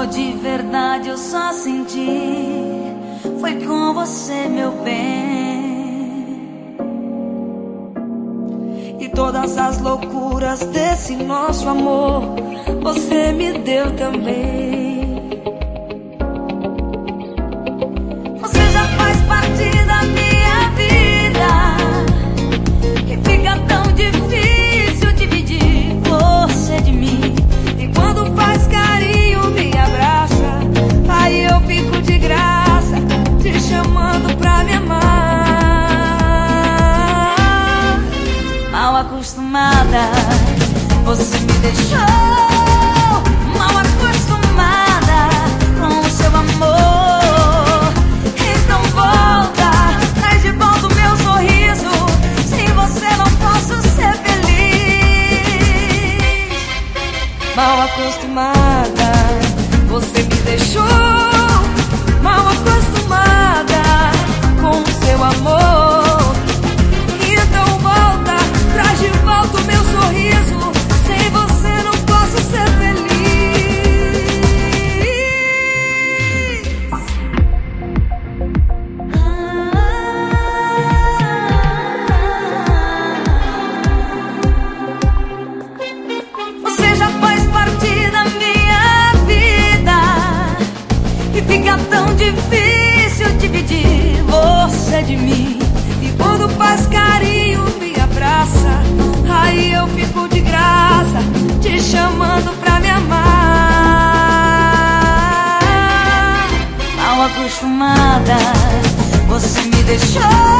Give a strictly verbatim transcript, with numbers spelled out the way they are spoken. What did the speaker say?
Amor de verdade eu só senti, foi com você, meu bem. E todas as loucuras desse nosso amor você me deu também. Você já faz parte da minha vida, que fica tão difícil dividir você de mim. E quando faz carinho, me abraça, aí eu fico de graça, te chamando pra me amar. Mal acostumada, você me deixou mal acostumada com o seu amor. Então volta, traz de volta o meu sorriso, sem você não posso ser feliz. Mal acostumada, você me deixou mal acostumada com o seu amor. Então volta, traz de volta o meu sorriso, sem você não posso ser feliz. Você já faz parte da minha vida, e fica tão difícil dividir você de mim. E quando faz carinho, me abraça, aí eu fico de graça, te chamando pra me amar. Mal acostumada, você me deixou